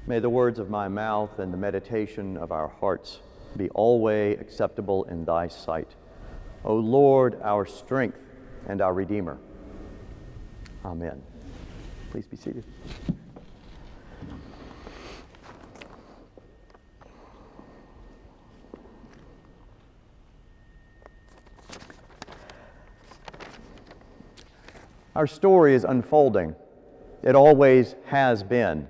May the words of my mouth and the meditation of our hearts be always acceptable in thy sight, O Lord, our strength and our Redeemer. Amen. Please be seated. Our story is unfolding. It always has been.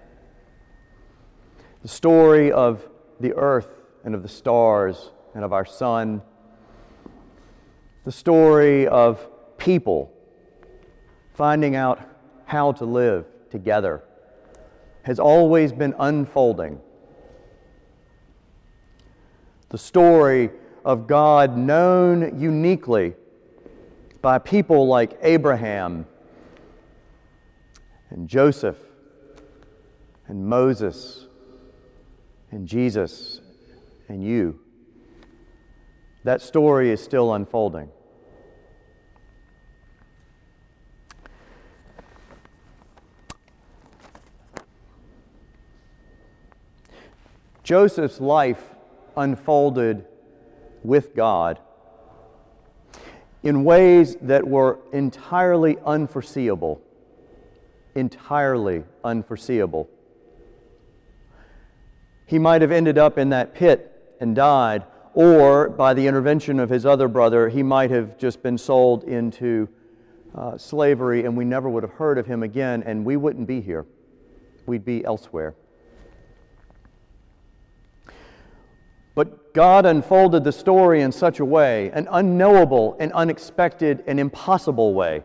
The story of the earth and of the stars and of our sun. The story of people finding out how to live together has always been unfolding. The story of God known uniquely by people like Abraham and Joseph and Moses and Jesus and you. That story is still unfolding. Joseph's life unfolded with God in ways that were entirely unforeseeable. Entirely unforeseeable. He might have ended up in that pit and died, or by the intervention of his other brother, he might have just been sold into slavery, and we never would have heard of him again, and we wouldn't be here. We'd be elsewhere. But God unfolded the story in such a way, an unknowable and unexpected and impossible way,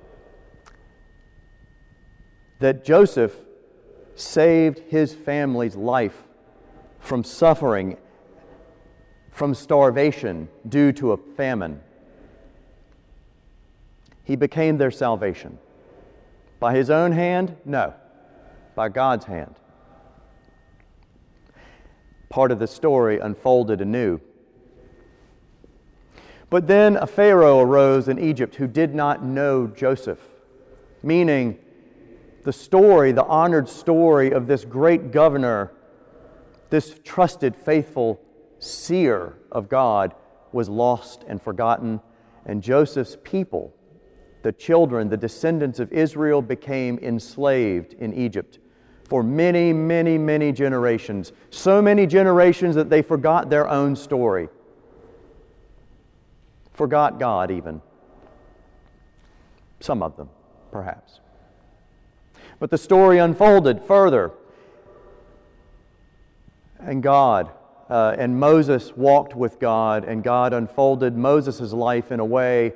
that Joseph saved his family's life from suffering, from starvation due to a famine. He became their salvation. By his own hand? No. By God's hand. Part of the story unfolded anew. But then a Pharaoh arose in Egypt who did not know Joseph, meaning the story, the honored story of this great governor, this trusted, faithful seer of God, was lost and forgotten, and Joseph's people, the children, the descendants of Israel, became enslaved in Egypt for many, many, many generations. So many generations that they forgot their own story. Forgot God even. Some of them, perhaps. But the story unfolded further. And and Moses walked with God, and God unfolded Moses' life in a way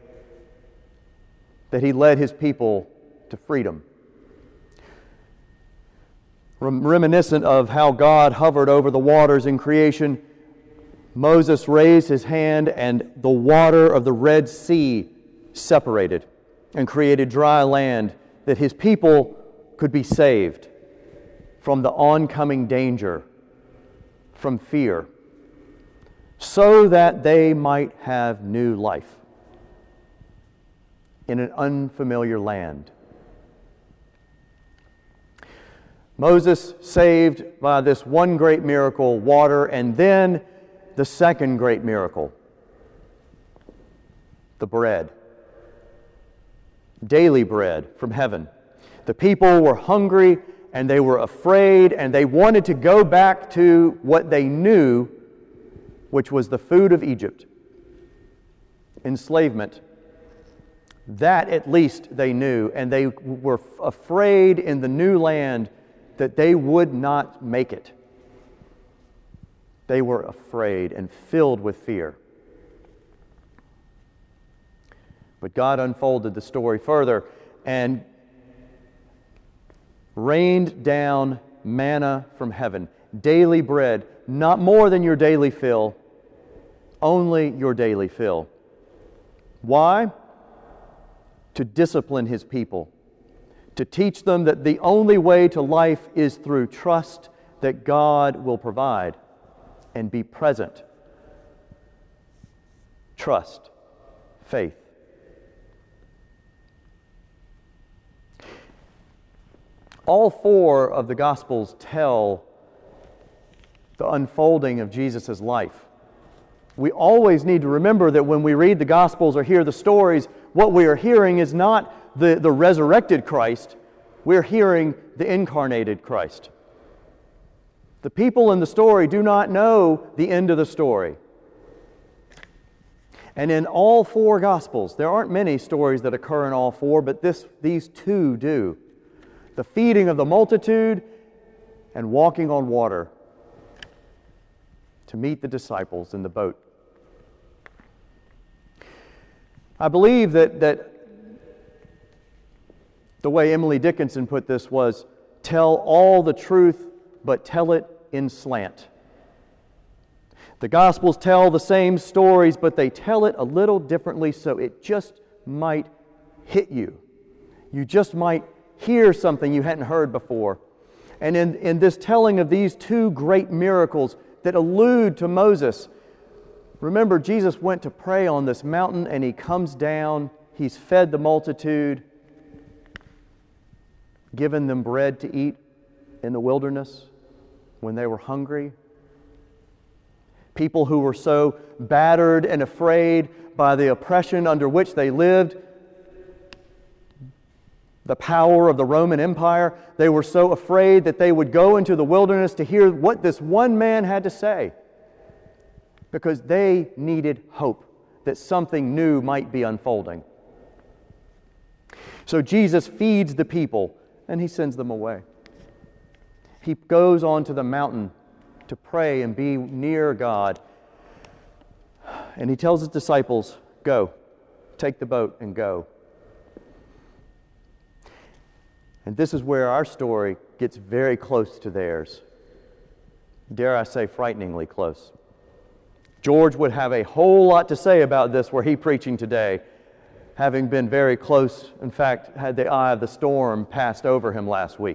that he led his people to freedom. Reminiscent of how God hovered over the waters in creation, Moses raised his hand and the water of the Red Sea separated and created dry land that his people could be saved from the oncoming danger, from fear, so that they might have new life in an unfamiliar land. Moses saved by this one great miracle, water, and then the second great miracle, the bread. Daily bread from heaven. The people were hungry and they were afraid and they wanted to go back to what they knew, which was the food of Egypt. Enslavement. That at least they knew, and they were afraid in the new land that they would not make it. They were afraid and filled with fear. But God unfolded the story further and rained down manna from heaven, daily bread, not more than your daily fill, only your daily fill. Why? To discipline His people, to teach them that the only way to life is through trust that God will provide and be present. Trust, faith. All four of the Gospels tell the unfolding of Jesus' life. We always need to remember that when we read the Gospels or hear the stories, what we are hearing is not the resurrected Christ, we're hearing the incarnated Christ. The people in the story do not know the end of the story. And in all four Gospels, there aren't many stories that occur in all four, but these two do. The feeding of the multitude and walking on water to meet the disciples in the boat. I believe that the way Emily Dickinson put this was, tell all the truth, but tell it in slant. The Gospels tell the same stories, but they tell it a little differently, so it just might hit you. You just might hear something you hadn't heard before. And in this telling of these two great miracles that allude to Moses, remember, Jesus went to pray on this mountain, and He comes down, He's fed the multitude, given them bread to eat in the wilderness when they were hungry. People who were so battered and afraid by the oppression under which they lived, the power of the Roman Empire, they were so afraid that they would go into the wilderness to hear what this one man had to say, because they needed hope that something new might be unfolding. So Jesus feeds the people, and He sends them away. He goes on to the mountain to pray and be near God. And He tells His disciples, go, take the boat and go. And this is where our story gets very close to theirs. Dare I say, frighteningly close. George would have a whole lot to say about this were he preaching today, having been very close, in fact, had the eye of the storm passed over him last week.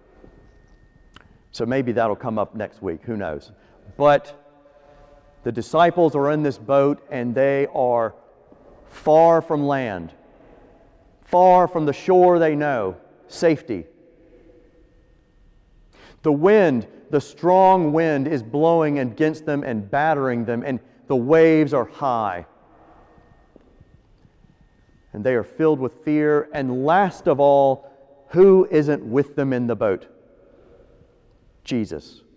So maybe that'll come up next week, who knows. But the disciples are in this boat, and they are far from land, far from the shore they know, safety. The wind, the strong wind, is blowing against them and battering them, and the waves are high. And they are filled with fear, and last of all, who isn't with them in the boat? Jesus.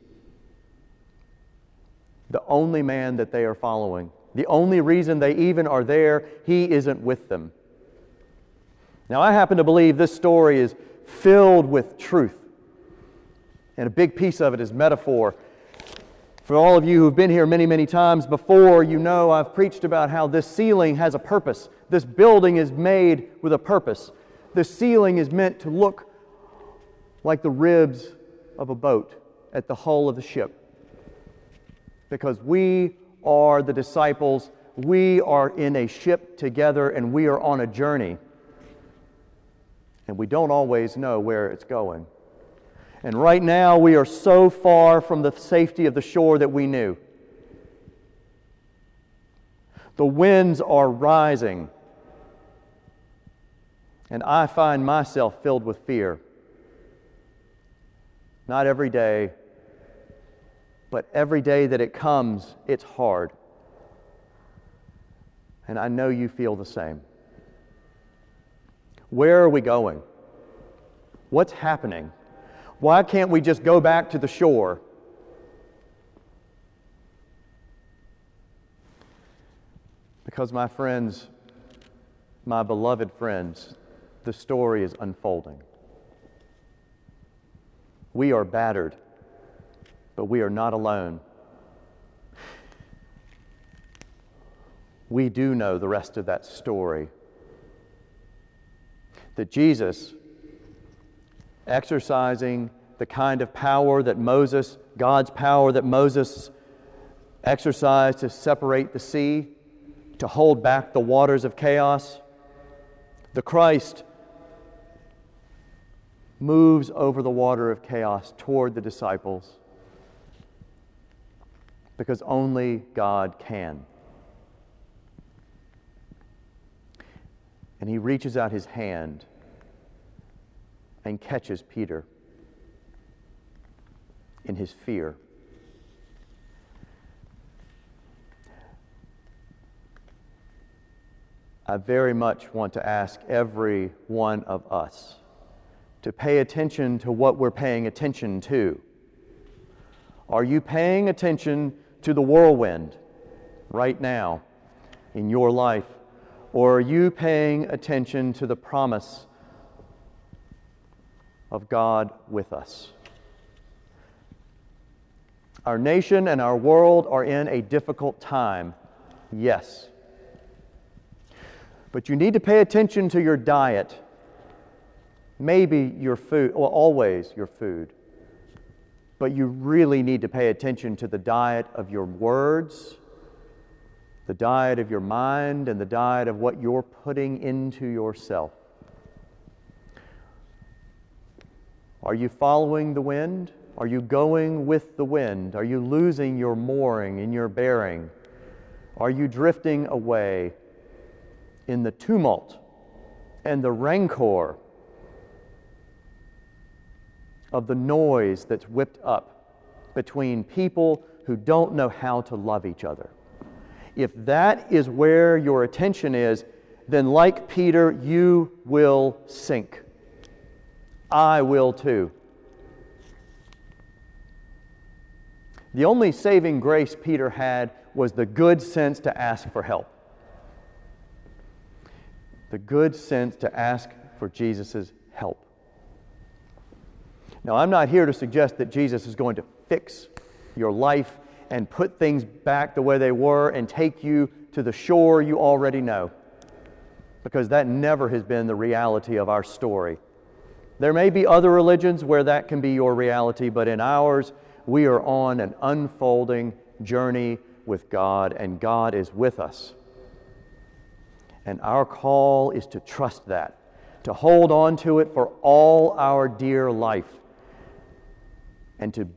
The only man that they are following. The only reason they even are there, He isn't with them. Now, I happen to believe this story is filled with truth. And a big piece of it is metaphor. For all of you who've been here many, many times before, you know I've preached about how this ceiling has a purpose. This building is made with a purpose. This ceiling is meant to look like the ribs of a boat at the hull of the ship. Because we are the disciples, we are in a ship together, and we are on a journey. And we don't always know where it's going. And right now we are so far from the safety of the shore that we knew. The winds are rising. And I find myself filled with fear. Not every day, but every day that it comes, it's hard. And I know you feel the same. Where are we going? What's happening? Why can't we just go back to the shore? Because, my friends, my beloved friends, the story is unfolding. We are battered, but we are not alone. We do know the rest of that story. That Jesus, exercising the kind of power that God's power that Moses exercised to separate the sea, to hold back the waters of chaos, the Christ moves over the water of chaos toward the disciples because only God can. And He reaches out His hand and catches Peter in his fear. I very much want to ask every one of us to pay attention to what we're paying attention to. Are you paying attention to the whirlwind right now in your life? Or are you paying attention to the promise of God with us? Our nation and our world are in a difficult time, yes. But you need to pay attention to your diet. Maybe your food, well, always your food. But you really need to pay attention to the diet of your words, the diet of your mind, and the diet of what you're putting into yourself. Are you following the wind? Are you going with the wind? Are you losing your mooring and your bearing? Are you drifting away in the tumult and the rancor of the noise that's whipped up between people who don't know how to love each other? If that is where your attention is, then like Peter, you will sink. I will too. The only saving grace Peter had was the good sense to ask for help. The good sense to ask for Jesus' help. Now, I'm not here to suggest that Jesus is going to fix your life and put things back the way they were and take you to the shore you already know, because that never has been the reality of our story. There may be other religions where that can be your reality, but in ours, we are on an unfolding journey with God, and God is with us. And our call is to trust that, to hold on to it for all our dear life, and to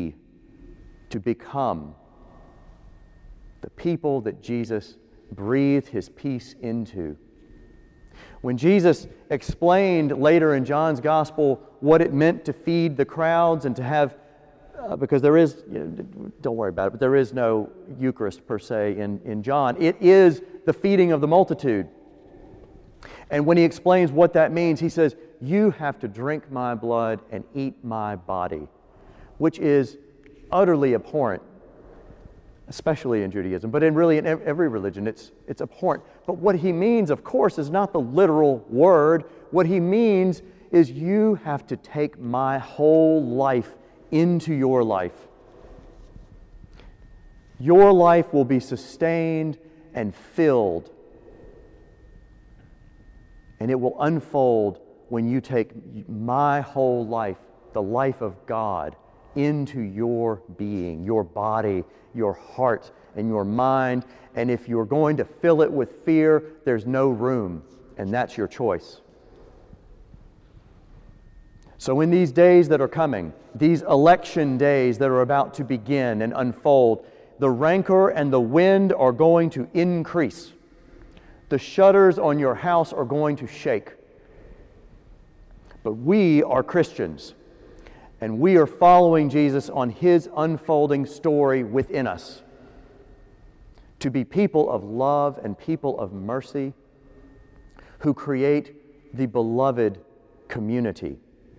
become the people that Jesus breathed His peace into. When Jesus explained later in John's Gospel what it meant to feed the crowds and to have, because there is, don't worry about it, but there is no Eucharist per se in John. It is the feeding of the multitude. And when He explains what that means, He says, you have to drink my blood and eat my body, which is utterly abhorrent, especially in Judaism, but in every religion, it's abhorrent. But what He means, of course, is not the literal word. What He means is you have to take my whole life into your life. Your life will be sustained and filled, and it will unfold when you take my whole life, the life of God, into your being, your body, your heart, and your mind. And if you're going to fill it with fear, there's no room, and that's your choice. So in these days that are coming, these election days that are about to begin and unfold, the rancor and the wind are going to increase. The shutters on your house are going to shake. But we are Christians, and we are following Jesus on His unfolding story within us, to be people of love and people of mercy who create the beloved community.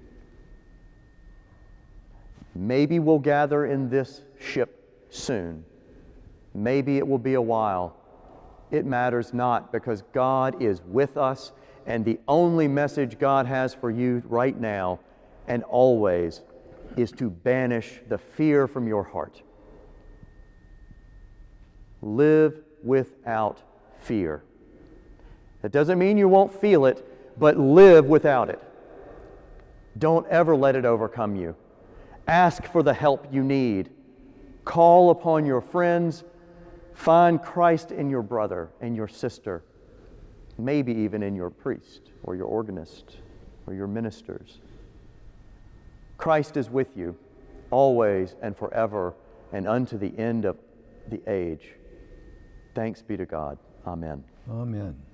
Maybe we'll gather in this ship soon. Maybe it will be a while. It matters not, because God is with us, and the only message God has for you right now and always is to banish the fear from your heart. Live without fear. That doesn't mean you won't feel it, but live without it. Don't ever let it overcome you. Ask for the help you need. Call upon your friends. Find Christ in your brother and your sister, maybe even in your priest or your organist or your ministers. Christ is with you always and forever and unto the end of the age. Thanks be to God. Amen. Amen.